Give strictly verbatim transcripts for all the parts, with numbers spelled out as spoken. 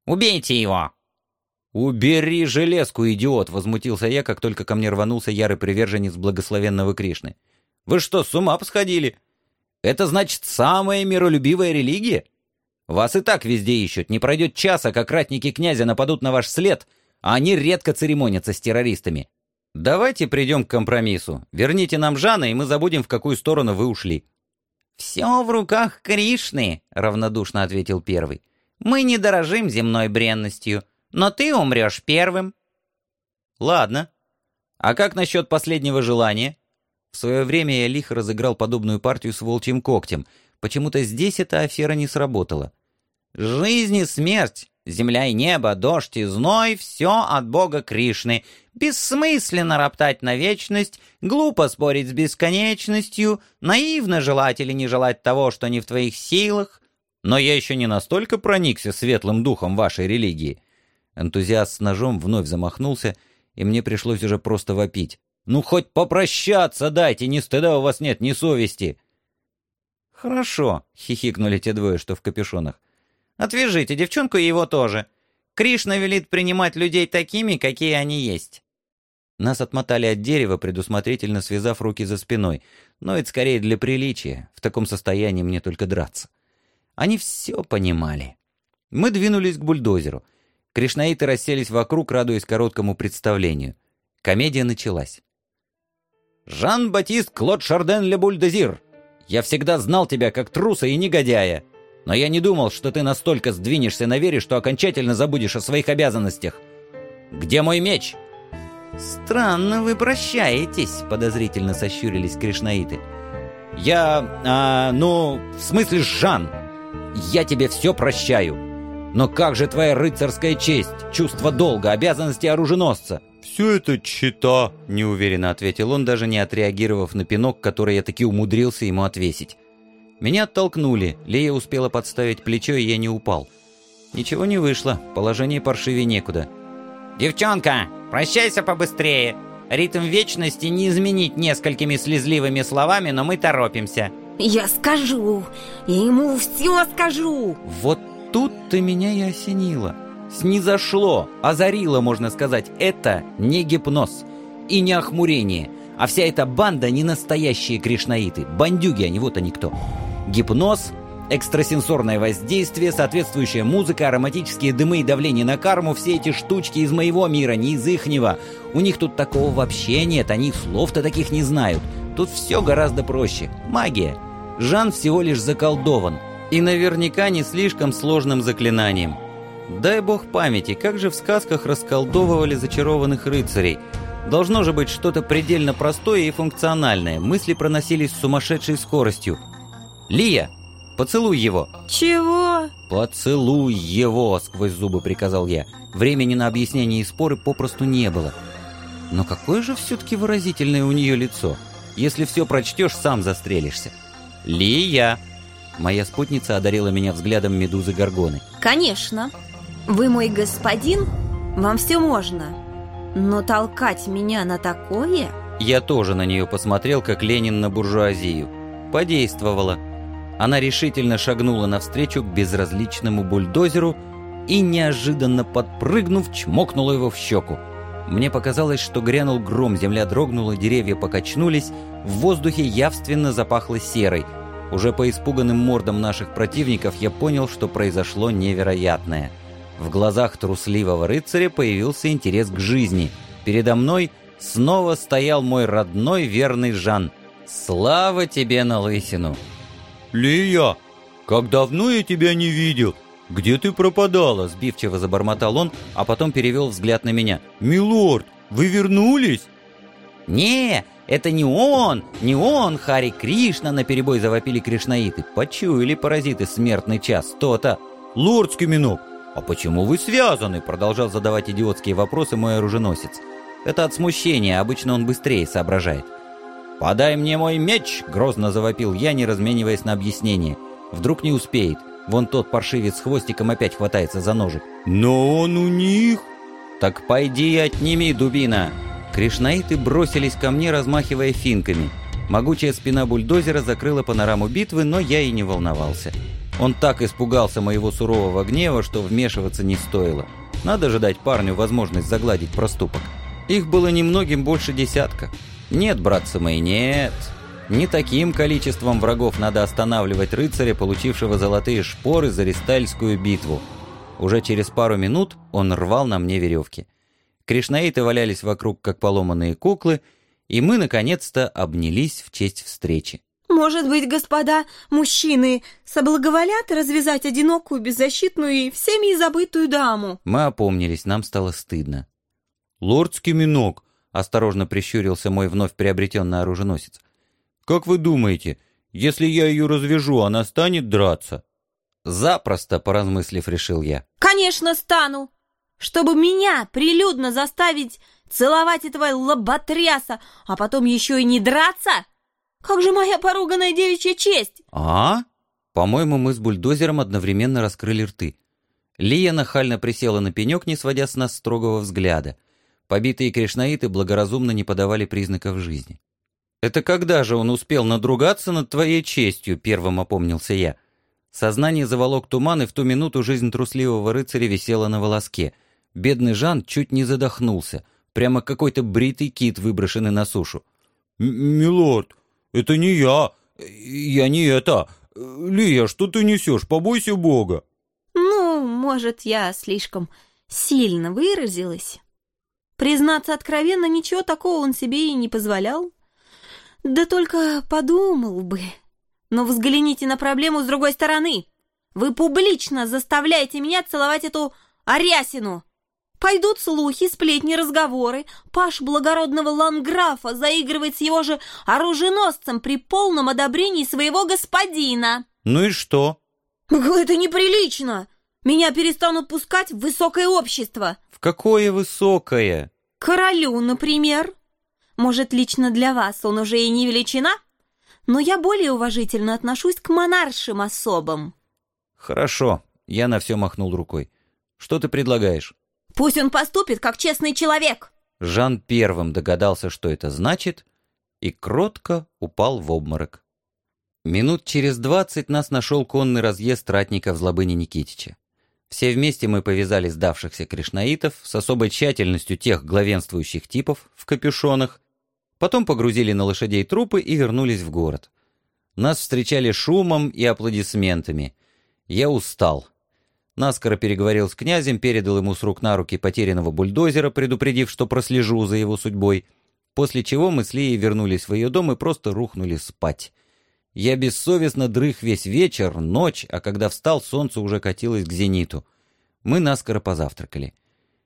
Убейте его!» «Убери железку, идиот!» — возмутился я, как только ко мне рванулся ярый приверженец благословенного Кришны. «Вы что, с ума посходили? Это значит самая миролюбивая религия? Вас и так везде ищут, не пройдет часа, как ратники князя нападут на ваш след, а они редко церемонятся с террористами. Давайте придем к компромиссу. Верните нам Жана, и мы забудем, в какую сторону вы ушли». «Все в руках Кришны», — равнодушно ответил первый. «Мы не дорожим земной бренностью, но ты умрешь первым». «Ладно. А как насчет последнего желания?» В свое время я лихо разыграл подобную партию с волчьим когтем. Почему-то здесь эта афера не сработала. «Жизнь и смерть, земля и небо, дождь и зной — все от Бога Кришны. Бессмысленно роптать на вечность, глупо спорить с бесконечностью, наивно желать или не желать того, что не в твоих силах. Но я еще не настолько проникся светлым духом вашей религии». Энтузиаст с ножом вновь замахнулся, и мне пришлось уже просто вопить. «Ну, хоть попрощаться дайте, ни стыда у вас нет, ни совести!» «Хорошо», — хихикнули те двое, что в капюшонах. «Отвяжите девчонку и его тоже. Кришна велит принимать людей такими, какие они есть». Нас отмотали от дерева, предусмотрительно связав руки за спиной. Но это скорее для приличия. В таком состоянии мне только драться. Они все понимали. Мы двинулись к бульдозеру. Кришнаиты расселись вокруг, радуясь короткому представлению. Комедия началась. «Жан-Батист Клод Шарден ле Бульдозир! Я всегда знал тебя как труса и негодяя, но я не думал, что ты настолько сдвинешься на вере, что окончательно забудешь о своих обязанностях. Где мой меч?» «Странно вы прощаетесь», — подозрительно сощурились кришнаиты. «Я... А, ну, в смысле, Жан, я тебе все прощаю. Но как же твоя рыцарская честь, чувство долга, обязанности оруженосца?» «Все это чета», — неуверенно ответил он, даже не отреагировав на пинок, который я таки умудрился ему отвесить. Меня оттолкнули, Лея успела подставить плечо, и я не упал. Ничего не вышло, положение паршивее некуда. «Девчонка, прощайся побыстрее. Ритм вечности не изменить несколькими слезливыми словами, но мы торопимся». «Я скажу, я ему все скажу». Вот тут-то меня и осенило. Снизошло, озарило, можно сказать. Это не гипноз и не охмурение, а вся эта банда не настоящие кришнаиты. Бандюги они, вот они кто. Гипноз, экстрасенсорное воздействие, соответствующая музыка, ароматические дымы и давление на карму — все эти штучки из моего мира, не из ихнего. У них тут такого вообще нет, они слов-то таких не знают. Тут все гораздо проще. Магия. Жан всего лишь заколдован. И наверняка не слишком сложным заклинанием. Дай бог памяти, как же в сказках расколдовывали зачарованных рыцарей. Должно же быть что-то предельно простое и функциональное. Мысли проносились с сумасшедшей скоростью. «Лия, поцелуй его!» «Чего?» «Поцелуй его!» — сквозь зубы приказал я. Времени на объяснение и споры попросту не было. Но какое же все-таки выразительное у нее лицо. Если все прочтешь, сам застрелишься. «Лия!» Моя спутница одарила меня взглядом медузы Горгоны. «Конечно. Вы мой господин, вам все можно. Но толкать меня на такое...» Я тоже на нее посмотрел, как Ленин на буржуазию. Подействовало. Она решительно шагнула навстречу к безразличному бульдозеру и, неожиданно подпрыгнув, чмокнула его в щеку. Мне показалось, что грянул гром, земля дрогнула, деревья покачнулись, в воздухе явственно запахло серой. Уже по испуганным мордам наших противников я понял, что произошло невероятное. В глазах трусливого рыцаря появился интерес к жизни. Передо мной снова стоял мой родной верный Жан. Слава тебе на лысину! «Лия, как давно я тебя не видел! Где ты пропадала?» — сбивчиво забормотал он, а потом перевел взгляд на меня. «Милорд, вы вернулись?» «Не, это не он, не он, Хари Кришна!» — наперебой завопили кришнаиты. Почуяли паразиты смертный час, то-то. «Лордский минок, а почему вы связаны?» — продолжал задавать идиотские вопросы мой оруженосец. Это от смущения, обычно он быстрее соображает. «Подай мне мой меч!» — грозно завопил я, не размениваясь на объяснение. Вдруг не успеет. Вон тот паршивец с хвостиком опять хватается за ножик. «Но он у них!» «Так пойди и отними, дубина!» Кришнаиты бросились ко мне, размахивая финками. Могучая спина бульдозера закрыла панораму битвы, но я и не волновался. Он так испугался моего сурового гнева, что вмешиваться не стоило. Надо же дать парню возможность загладить проступок. Их было немногим больше десятка. Нет, братцы мои, нет. Не таким количеством врагов надо останавливать рыцаря, получившего золотые шпоры за Ристальскую битву. Уже через пару минут он рвал на мне веревки. Кришнаиты валялись вокруг, как поломанные куклы, и мы, наконец-то, обнялись в честь встречи. Может быть, господа мужчины соблаговолят развязать одинокую, беззащитную и всеми забытую даму? Мы опомнились, нам стало стыдно. «Лордский минок», — осторожно прищурился мой вновь приобретенный оруженосец. «Как вы думаете, если я ее развяжу, она станет драться?» «Запросто», — поразмыслив, решил я. «Конечно, стану! Чтобы меня прилюдно заставить целовать этого лоботряса, а потом еще и не драться? Как же моя поруганная девичья честь!» «А?» По-моему, мы с бульдозером одновременно раскрыли рты. Лия нахально присела на пенек, не сводя с нас строгого взгляда. Побитые кришнаиты благоразумно не подавали признаков жизни. «Это когда же он успел надругаться над твоей честью?» — первым опомнился я. Сознание заволок туман, и в ту минуту жизнь трусливого рыцаря висела на волоске. Бедный Жан чуть не задохнулся. Прямо какой-то бритый кит, выброшенный на сушу. «Милорд, это не я. Я не это. Лия, что ты несешь? Побойся Бога». Ну, может, я слишком сильно выразилась. Признаться откровенно, ничего такого он себе и не позволял. Да только подумал бы. Но взгляните на проблему с другой стороны. Вы публично заставляете меня целовать эту арясину. Пойдут слухи, сплетни, разговоры. Паш благородного ланграфа заигрывает с его же оруженосцем при полном одобрении своего господина. «Ну и что?» «Это неприлично! Меня перестанут пускать в высокое общество». «В какое высокое?» «Королю, например. Может, лично для вас он уже и не величина, но я более уважительно отношусь к монаршим особам». «Хорошо», — я на все махнул рукой. «Что ты предлагаешь?» «Пусть он поступит, как честный человек». Жан первым догадался, что это значит, и кротко упал в обморок. Минут через двадцать нас нашел конный разъезд ратников Злобыни Никитича. Все вместе мы повязали сдавшихся кришнаитов с особой тщательностью тех главенствующих типов в капюшонах, потом погрузили на лошадей трупы и вернулись в город. Нас встречали шумом и аплодисментами. Я устал. Наскоро переговорил с князем, передал ему с рук на руки потерянного бульдозера, предупредив, что прослежу за его судьбой, после чего мы с Лией вернулись в ее дом и просто рухнули спать. Я бессовестно дрых весь вечер, ночь, а когда встал, солнце уже катилось к зениту. Мы наскоро позавтракали.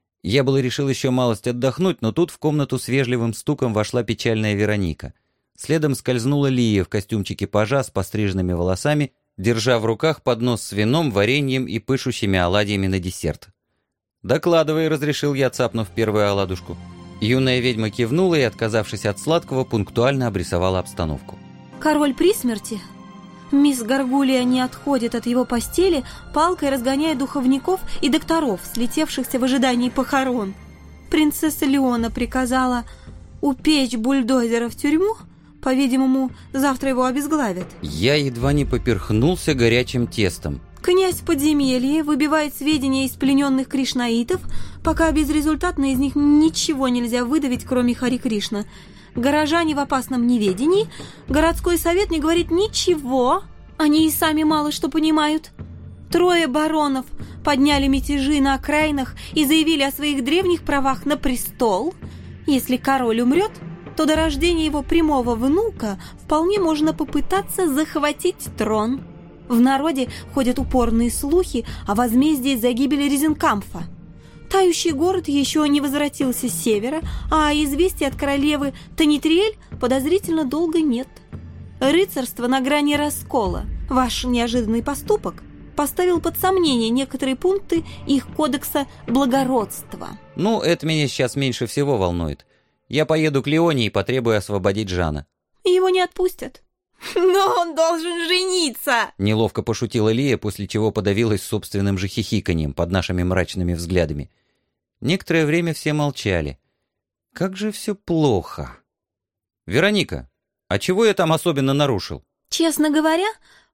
Я было решил еще малость отдохнуть, но тут в комнату с вежливым стуком вошла печальная Вероника. Следом скользнула Лия в костюмчике пажа с постриженными волосами, держа в руках поднос с вином, вареньем и пышущими оладьями на десерт. «Докладывай», — разрешил я, цапнув первую оладушку. Юная ведьма кивнула и, отказавшись от сладкого, пунктуально обрисовала обстановку. Король при смерти. Мисс Гаргулия не отходит от его постели, палкой разгоняя духовников и докторов, слетевшихся в ожидании похорон. Принцесса Леона приказала упечь бульдозера в тюрьму. По-видимому, завтра его обезглавят. Я едва не поперхнулся горячим тестом. Князь в подземелье выбивает сведения из плененных кришнаитов, пока безрезультатно из них ничего нельзя выдавить, кроме Хари Кришна. Горожане в опасном неведении, городской совет не говорит ничего, они и сами мало что понимают. Трое баронов подняли мятежи на окраинах и заявили о своих древних правах на престол. Если король умрет, то до рождения его прямого внука вполне можно попытаться захватить трон. В народе ходят упорные слухи о возмездии за гибель Резенкамфа. Тающий город еще не возвратился с севера, а известий от королевы Танитриэль подозрительно долго нет. Рыцарство на грани раскола. Ваш неожиданный поступок поставил под сомнение некоторые пункты их кодекса благородства. Ну, это меня сейчас меньше всего волнует. Я поеду к Леоне и потребую освободить Жана. Его не отпустят. Но он должен жениться! Неловко пошутила Лия, после чего подавилась собственным же хихиканьем под нашими мрачными взглядами. Некоторое время все молчали. Как же все плохо. Вероника, а чего я там особенно нарушил? Честно говоря,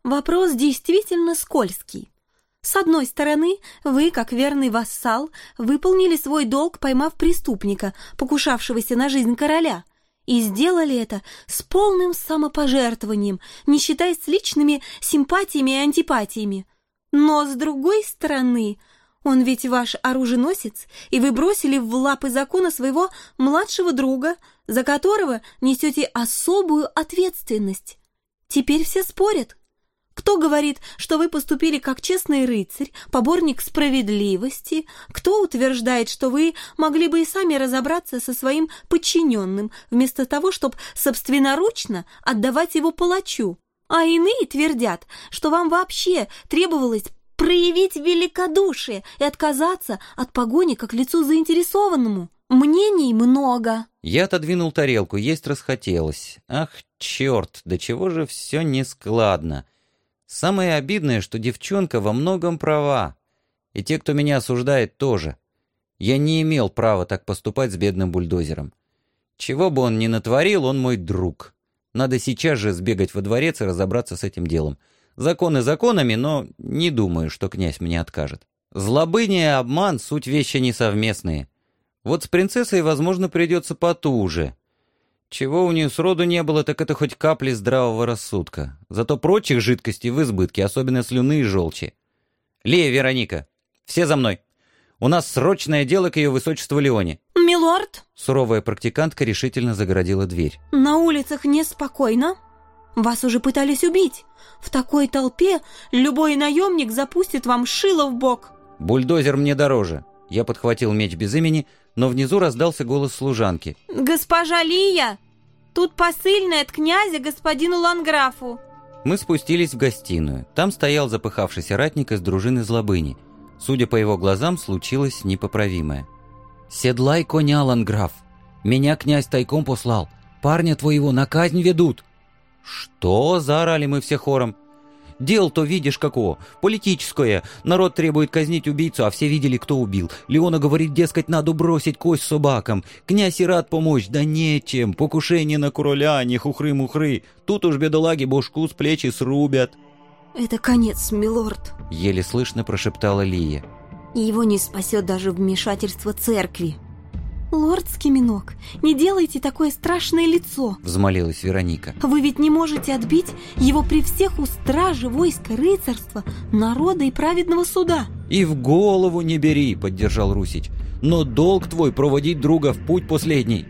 Вопрос действительно скользкий. С одной стороны, вы, как верный вассал, выполнили свой долг, поймав преступника, покушавшегося на жизнь короля, и сделали это с полным самопожертвованием, не считаясь с личными симпатиями и антипатиями. Но с другой стороны, он ведь ваш оруженосец, и вы бросили в лапы закона своего младшего друга, за которого несете особую ответственность. Теперь все спорят. Кто говорит, что вы поступили как честный рыцарь, поборник справедливости? Кто утверждает, что вы могли бы и сами разобраться со своим подчиненным, вместо того, чтобы собственноручно отдавать его палачу? А иные твердят, что вам вообще требовалось проявить великодушие и отказаться от погони как лицу заинтересованному. Мнений много. Я отодвинул тарелку, есть расхотелось. Ах, черт, до чего же все нескладно. Самое обидное, что девчонка во многом права. И те, кто меня осуждает, тоже. Я не имел права так поступать с бедным бульдозером. Чего бы он ни натворил, он мой друг. Надо сейчас же сбегать во дворец и разобраться с этим делом. Законы законами, но не думаю, что князь мне откажет. Злобыня и обман — суть вещи несовместные. Вот с принцессой, возможно, придется потуже. Чего у нее сроду не было, так это хоть капли здравого рассудка. Зато прочих жидкостей в избытке, особенно слюны и желчи. Лия, Вероника, все за мной. У нас срочное дело к ее высочеству Леоне. Милорд? Суровая практикантка решительно загородила дверь. На улицах неспокойно. Вас уже пытались убить. В такой толпе любой наемник запустит вам шило в бок. Бульдозер мне дороже. Я подхватил меч без имени, но внизу раздался голос служанки. Госпожа Лия, тут посыльная от князя господину Ланграфу. Мы спустились в гостиную. Там стоял запыхавшийся ратник из дружины Злобыни. Судя по его глазам, случилось непоправимое. «Седлай коня, Ланграф! Меня князь тайком послал. Парня твоего на казнь ведут!» «Что?» — заорали мы все хором. «Дело-то видишь какого, политическое. Народ требует казнить убийцу, а все видели, кто убил. Леона говорит, дескать, надо бросить кость собакам. Князь и рад помочь, да нечем. Покушение на короля, не хухры-мухры. Тут уж бедолаги бошку с плечи срубят». «Это конец, милорд», — еле слышно прошептала Лия. «Его не спасет даже вмешательство церкви». «Лорд Скиминок, не делайте такое страшное лицо», — взмолилась Вероника. «Вы ведь не можете отбить его при всех у стражи войска рыцарства, народа и праведного суда». «И в голову не бери», — поддержал Русич. «Но долг твой проводить друга в путь последний».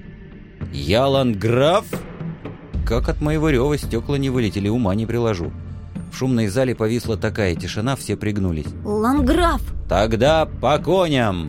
«Я Ланграф?» Как от моего рева стекла не вылетели, ума не приложу. В шумной зале повисла такая тишина, все пригнулись. «Ланграф!» «Тогда по коням!»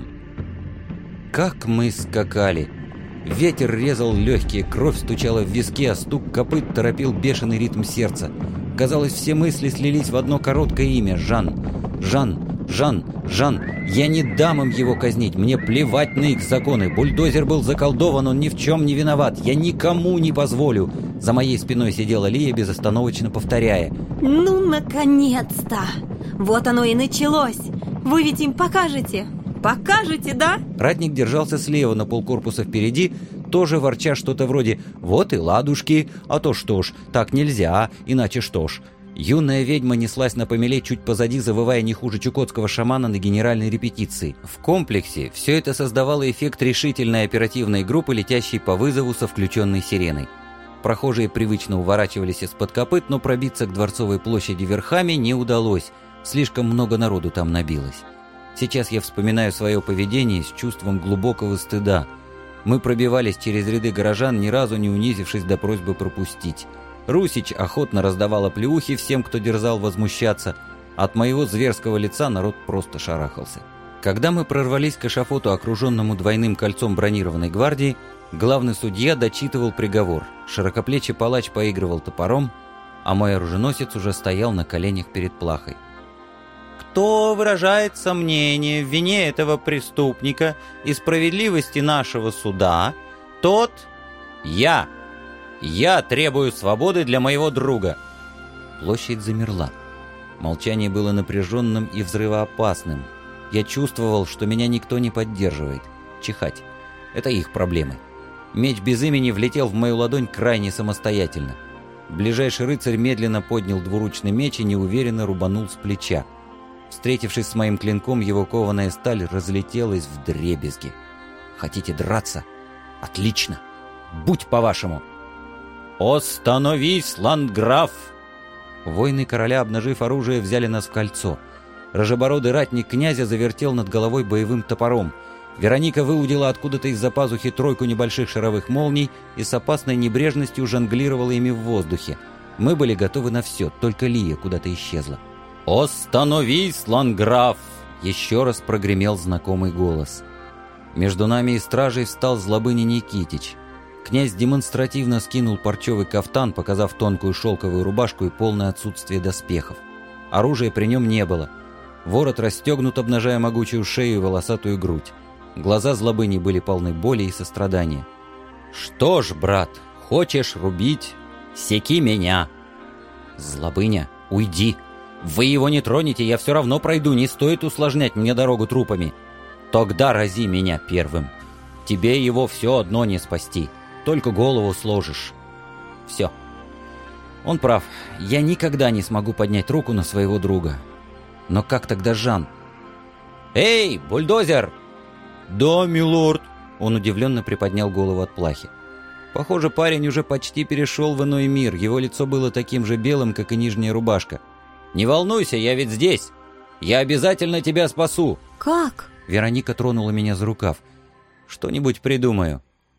Как мы скакали! Ветер резал легкие, кровь стучала в виски, а стук копыт торопил бешеный ритм сердца. Казалось, все мысли слились в одно короткое имя — Жан. Жан, Жан, Жан. Я не дам им его казнить, мне плевать на их законы. Бульдозер был заколдован, он ни в чем не виноват. Я никому не позволю. За моей спиной сидела Лия, безостановочно повторяя: «Ну, наконец-то! Вот оно и началось! Вы ведь им покажете! Покажете, да?» Ратник держался слева на полкорпуса впереди, тоже ворча что-то вроде «Вот и ладушки, а то что ж, так нельзя, иначе что ж». Юная ведьма неслась на помеле чуть позади, завывая не хуже чукотского шамана на генеральной репетиции. В комплексе все это создавало эффект решительной оперативной группы, летящей по вызову со включенной сиреной. Прохожие привычно уворачивались из-под копыт, но пробиться к Дворцовой площади верхами не удалось, слишком много народу там набилось. Сейчас я вспоминаю свое поведение с чувством глубокого стыда. Мы пробивались через ряды горожан, ни разу не унизившись до просьбы пропустить. Русич охотно раздавала плеухи всем, кто дерзал возмущаться. От моего зверского лица народ просто шарахался. Когда мы прорвались к эшафоту, окруженному двойным кольцом бронированной гвардии, главный судья дочитывал приговор. Широкоплечий палач поигрывал топором, а мой оруженосец уже стоял на коленях перед плахой. «Кто выражает сомнение в вине этого преступника и справедливости нашего суда, тот я. Я требую свободы для моего друга». Площадь замерла. Молчание было напряженным и взрывоопасным. Я чувствовал, что меня никто не поддерживает. Чихать. Это их проблемы. Меч без имени влетел в мою ладонь крайне самостоятельно. Ближайший рыцарь медленно поднял двуручный меч и неуверенно рубанул с плеча. Встретившись с моим клинком, его кованая сталь разлетелась вдребезги. «Хотите драться? Отлично! Будь по-вашему!» «Остановись, ландграф!» Воины короля, обнажив оружие, взяли нас в кольцо. Рыжебородый ратник князя завертел над головой боевым топором. Вероника выудила откуда-то из-за пазухи тройку небольших шаровых молний и с опасной небрежностью жонглировала ими в воздухе. Мы были готовы на все, только Лия куда-то исчезла. «Остановись, ландграф!» Еще раз прогремел знакомый голос. Между нами и стражей встал Злобыня Никитич. Князь демонстративно скинул парчевый кафтан, показав тонкую шелковую рубашку и полное отсутствие доспехов. Оружия при нем не было. Ворот расстегнут, обнажая могучую шею и волосатую грудь. Глаза Злобыни были полны боли и сострадания. «Что ж, брат, хочешь рубить? Секи меня!» «Злобыня, уйди! Вы его не тронете, я все равно пройду, не стоит усложнять мне дорогу трупами. Тогда рази меня первым. Тебе его все одно не спасти, только голову сложишь. Все». Он прав, я никогда не смогу поднять руку на своего друга. Но как тогда Жан? «Эй, бульдозер!» «Да, милорд!» Он удивленно приподнял голову от плахи. Похоже, парень уже почти перешел в иной мир, его лицо было таким же белым, как и нижняя рубашка. «Не волнуйся, я ведь здесь! Я обязательно тебя спасу!» «Как?» Вероника тронула меня за рукав. «Что-нибудь придумаю».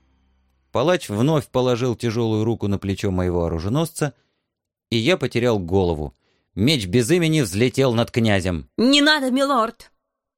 Палач вновь положил тяжелую руку на плечо моего оруженосца, и я потерял голову. Меч без имени взлетел над князем. «Не надо, милорд!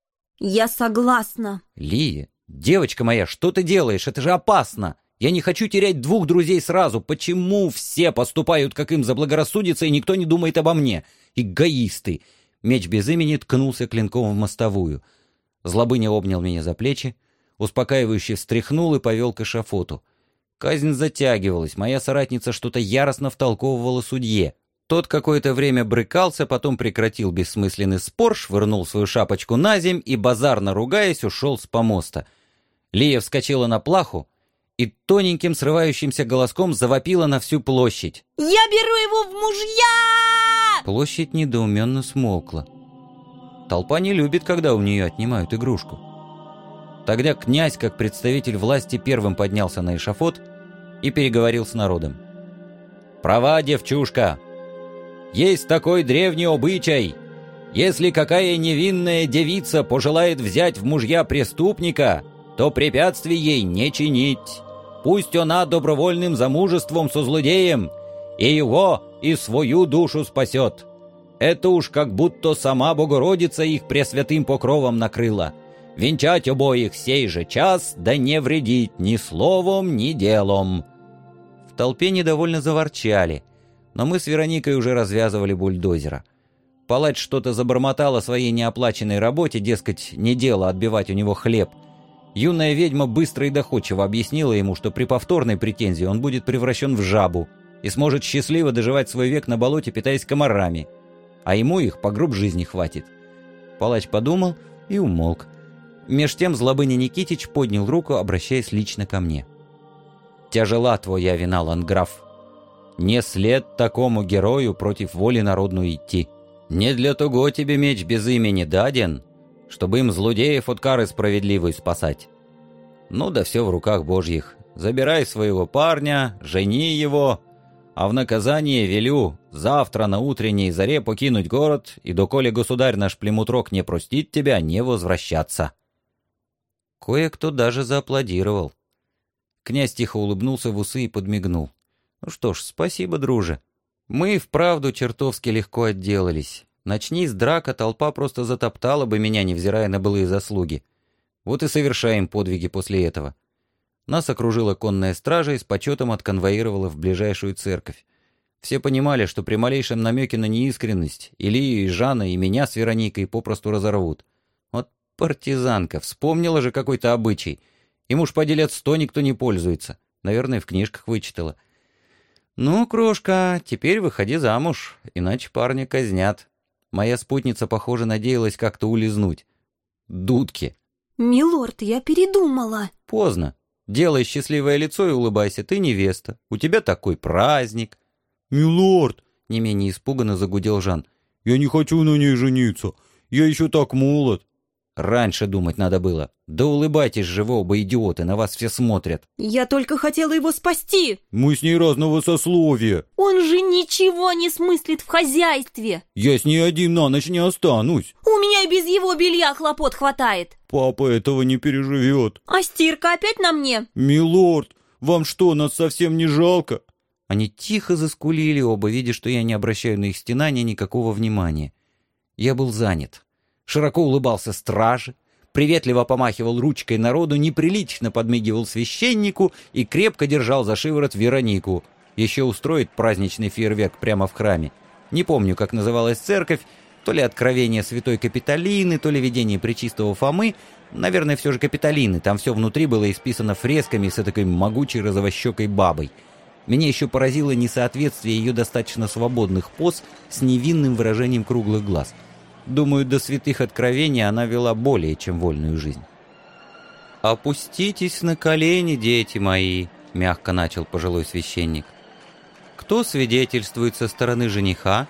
Я согласна!» «Лия, девочка моя, что ты делаешь? Это же опасно! Я не хочу терять двух друзей сразу. Почему все поступают, как им заблагорассудится, и никто не думает обо мне? Эгоисты!» Меч без имени ткнулся клинком в мостовую. Злобыня обнял меня за плечи, успокаивающе встряхнул и повел к эшафоту. Казнь затягивалась, моя соратница что-то яростно втолковывала судье. Тот какое-то время брыкался, потом прекратил бессмысленный спор, швырнул свою шапочку на земь и, базарно ругаясь, ушел с помоста. Лия вскочила на плаху и тоненьким срывающимся голоском завопила на всю площадь. «Я беру его в мужья!» Площадь недоуменно смолкла. Толпа не любит, когда у нее отнимают игрушку. Тогда князь, как представитель власти, первым поднялся на эшафот и переговорил с народом. «Права, девчушка! Есть такой древний обычай. Если какая невинная девица пожелает взять в мужья преступника, то препятствий ей не чинить. Пусть она добровольным замужеством со злодеем и его, и свою душу спасет. Это уж как будто сама Богородица их пресвятым покровом накрыла. Венчать обоих сей же час, да не вредить ни словом, ни делом». В толпе недовольно заворчали, но мы с Вероникой уже развязывали бульдозера. Палач что-то забормотал о своей неоплаченной работе, дескать, не дело отбивать у него хлеб. Юная ведьма быстро и доходчиво объяснила ему, что при повторной претензии он будет превращен в жабу и сможет счастливо доживать свой век на болоте, питаясь комарами, а ему их по гроб жизни хватит. Палач подумал и умолк. Меж тем Злобыня Никитич поднял руку, обращаясь лично ко мне. «Тяжела твоя вина, ландграф. Не след такому герою против воли народную идти. Не для того тебе меч без имени даден, чтобы им злодеев от кары справедливой спасать. Ну да все в руках божьих. Забирай своего парня, жени его, а в наказание велю завтра на утренней заре покинуть город, и доколе государь наш Племутрок не простит тебя, не возвращаться». Кое-кто даже зааплодировал. Князь тихо улыбнулся в усы и подмигнул. «Ну что ж, спасибо, друже. Мы и вправду чертовски легко отделались. Начнись драка, толпа просто затоптала бы меня, невзирая на былые заслуги. Вот и совершаем подвиги после этого». Нас окружила конная стража и с почетом отконвоировала в ближайшую церковь. Все понимали, что при малейшем намеке на неискренность Илью и Жана и меня с Вероникой попросту разорвут. Вот партизанка, вспомнила же какой-то обычай. Им уж поди лет сто никто не пользуется. Наверное, в книжках вычитала. «Ну, крошка, теперь выходи замуж, иначе парня казнят». Моя спутница, похоже, надеялась как-то улизнуть. Дудки. «Милорд, я передумала». «Поздно. Делай счастливое лицо и улыбайся, ты невеста. У тебя такой праздник». «Милорд!» — не менее испуганно загудел Жан. «Я не хочу на ней жениться. Я еще так молод». «Раньше думать надо было. Да улыбайтесь же вы оба, идиоты, на вас все смотрят». Я только хотела его спасти. «Мы с ней разного сословия. Он же ничего не смыслит в хозяйстве. Я с ней один на ночь не останусь. У меня и без его белья хлопот хватает. Папа этого не переживет». А стирка опять на мне? «Милорд, вам что, нас совсем не жалко?» Они тихо заскулили оба, видя, что я не обращаю на их стенания никакого внимания. Я был занят. Широко улыбался страже, приветливо помахивал ручкой народу, неприлично подмигивал священнику и крепко держал за шиворот Веронику. Еще устроит праздничный фейерверк прямо в храме. Не помню, как называлась церковь, то ли откровение святой Капитолины, то ли видение пречистого Фомы. Наверное, все же Капитолины, там все внутри было исписано фресками с такой могучей розовощекой бабой. Меня еще поразило несоответствие ее достаточно свободных поз с невинным выражением круглых глаз. Думаю, до святых откровений она вела более чем вольную жизнь. «Опуститесь на колени, дети мои», — мягко начал пожилой священник. «Кто свидетельствует со стороны жениха?»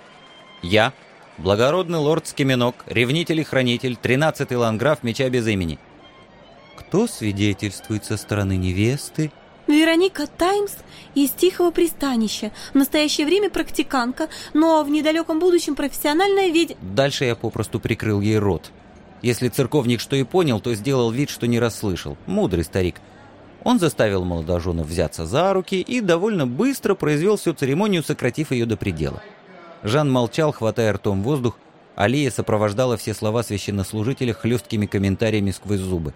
«Я, благородный лорд Скиминок, ревнитель и хранитель, тринадцатый ланграф меча без имени». «Кто свидетельствует со стороны невесты?» Вероника Таймс из Тихого пристанища. В настоящее время практиканка, но в недалеком будущем профессиональная ведь... Дальше я попросту прикрыл ей рот. Если церковник что и понял, то сделал вид, что не расслышал. Мудрый старик. Он заставил молодоженов взяться за руки и довольно быстро произвел всю церемонию, сократив ее до предела. Жан молчал, хватая ртом воздух, а Лия сопровождала все слова священнослужителя хлесткими комментариями сквозь зубы.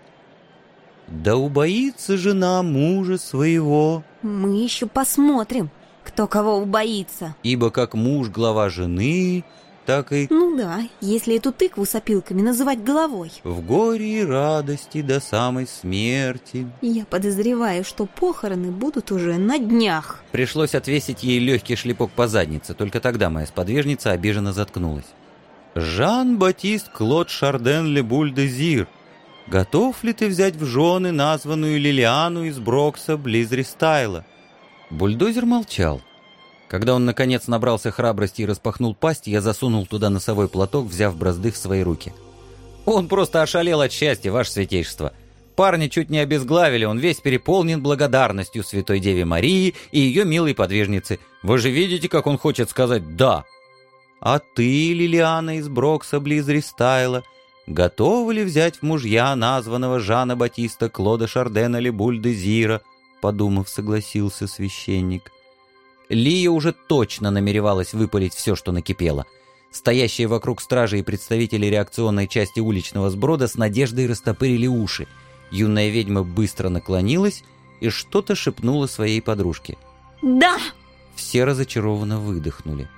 «Да убоится жена мужа своего». Мы еще посмотрим, кто кого убоится. «Ибо как муж глава жены, так и...» Ну да, если эту тыкву с опилками называть головой. «В горе и радости до самой смерти». Я подозреваю, что похороны будут уже на днях. Пришлось отвесить ей легкий шлепок по заднице, только тогда моя сподвижница обиженно заткнулась. «Жан-Батист Клод Шарден Ле Буль-де-Зир, готов ли ты взять в жены названную Лилиану из Брокса близ Ристайла?» Бульдозер молчал. Когда он, наконец, набрался храбрости и распахнул пасть, я засунул туда носовой платок, взяв бразды в свои руки. «Он просто ошалел от счастья, ваше святейшество. Парня чуть не обезглавили, он весь переполнен благодарностью Святой Деве Марии и ее милой подвижнице. Вы же видите, как он хочет сказать «да». А ты, Лилиана из Брокса близ Ристайла, готовы ли взять в мужья названного Жана Батиста Клода Шардена Ле Буль-де-Зира?» Подумав, согласился священник. Лия уже точно намеревалась выпалить все, что накипело. Стоящие вокруг стражи и представители реакционной части уличного сброда с надеждой растопырили уши. Юная ведьма быстро наклонилась и что-то шепнула своей подружке. Да! Все разочарованно выдохнули.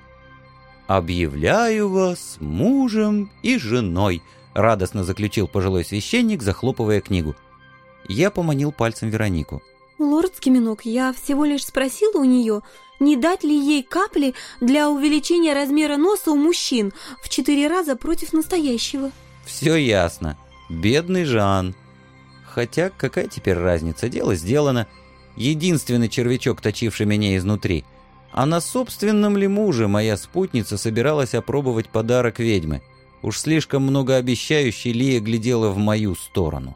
«Объявляю вас мужем и женой», — радостно заключил пожилой священник, захлопывая книгу. Я поманил пальцем Веронику. Лорд Скиминок, я всего лишь спросила у нее, не дать ли ей капли для увеличения размера носа у мужчин в четыре раза против настоящего. Все ясно. Бедный Жан. Хотя какая теперь разница? Дело сделано. Единственный червячок, точивший меня изнутри. А на собственном ли муже моя спутница собиралась опробовать подарок ведьмы? Уж слишком многообещающий Лия глядела в мою сторону.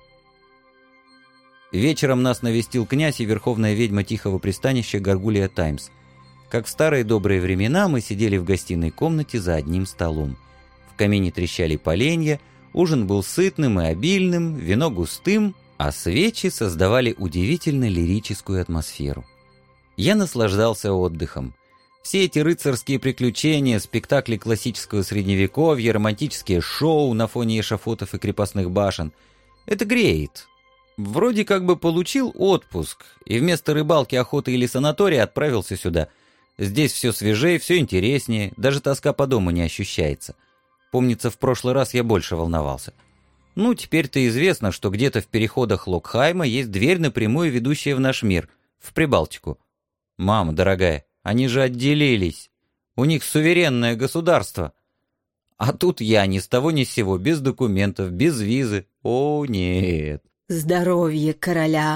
Вечером нас навестил князь и верховная ведьма Тихого пристанища Гаргулья Таймс. Как в старые добрые времена мы сидели в гостиной комнате за одним столом. В камине трещали поленья, ужин был сытным и обильным, вино густым, а свечи создавали удивительно лирическую атмосферу. Я наслаждался отдыхом. Все эти рыцарские приключения, спектакли классического средневековья, романтические шоу на фоне эшафотов и крепостных башен — это греет. Вроде как бы получил отпуск, и вместо рыбалки, охоты или санатория отправился сюда. Здесь все свежее, все интереснее, даже тоска по дому не ощущается. Помнится, в прошлый раз я больше волновался. Ну, теперь-то известно, что где-то в переходах Локхайма есть дверь напрямую ведущая в наш мир, в Прибалтику. Мама дорогая, они же отделились. У них суверенное государство. А тут я ни с того ни с сего, без документов, без визы. О, нет. Здоровье короля!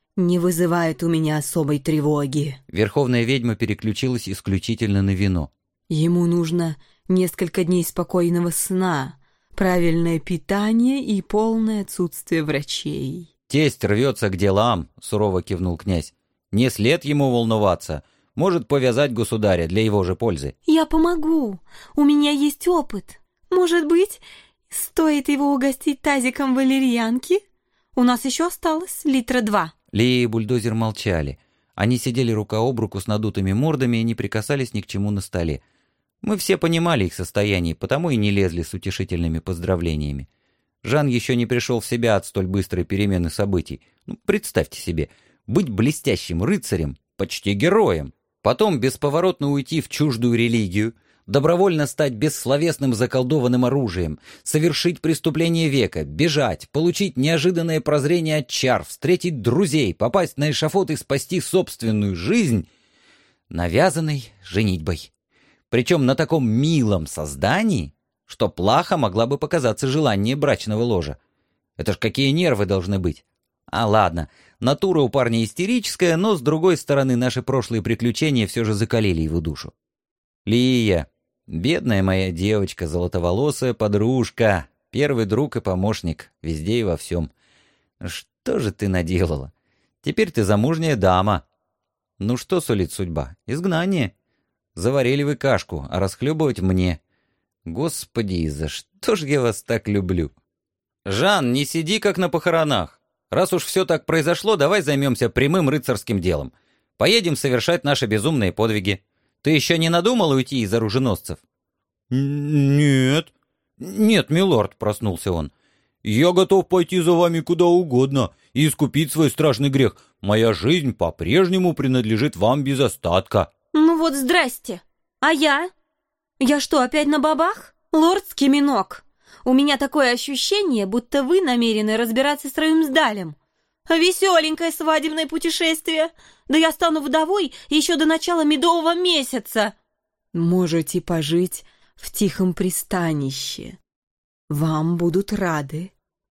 не вызывает у меня особой тревоги. Верховная ведьма переключилась исключительно на вино. Ему нужно несколько дней спокойного сна, правильное питание и полное отсутствие врачей. «Тесть рвется к делам», — сурово кивнул князь. «Не след ему волноваться. Может повязать государя для его же пользы». «Я помогу. У меня есть опыт. Может быть, стоит его угостить тазиком валерьянки? У нас еще осталось литра два». Лия и бульдозер молчали. Они сидели рука об руку с надутыми мордами и не прикасались ни к чему на столе. Мы все понимали их состояние, потому и не лезли с утешительными поздравлениями. Жан еще не пришел в себя от столь быстрой перемены событий. Ну, представьте себе, быть блестящим рыцарем, почти героем, потом бесповоротно уйти в чуждую религию, добровольно стать бессловесным заколдованным оружием, совершить преступление века, бежать, получить неожиданное прозрение от чар, встретить друзей, попасть на эшафот и спасти собственную жизнь, навязанной женитьбой. Причем на таком милом создании, что плохо могла бы показаться желание брачного ложа. Это ж какие нервы должны быть. А ладно, натура у парня истерическая, но, с другой стороны, наши прошлые приключения все же закалили его душу. Лия, бедная моя девочка, золотоволосая подружка, первый друг и помощник, везде и во всем. Что же ты наделала? Теперь ты замужняя дама. Ну что сулит судьба? Изгнание. Заварили вы кашку, а расхлебывать мне. Господи, за что ж я вас так люблю? Жан, не сиди как на похоронах. Раз уж все так произошло, давай займемся прямым рыцарским делом. Поедем совершать наши безумные подвиги. Ты еще не надумал уйти из оруженосцев? Нет. Нет, милорд, проснулся он. Я готов пойти за вами куда угодно и искупить свой страшный грех. Моя жизнь по-прежнему принадлежит вам без остатка. Ну вот здрасте. А я? Я что, опять на бабах? Лорд Скиминок, у меня такое ощущение, будто вы намерены разбираться с Рюмсдалем. Веселенькое свадебное путешествие. Да я стану вдовой еще до начала медового месяца. Можете пожить в тихом пристанище. Вам будут рады.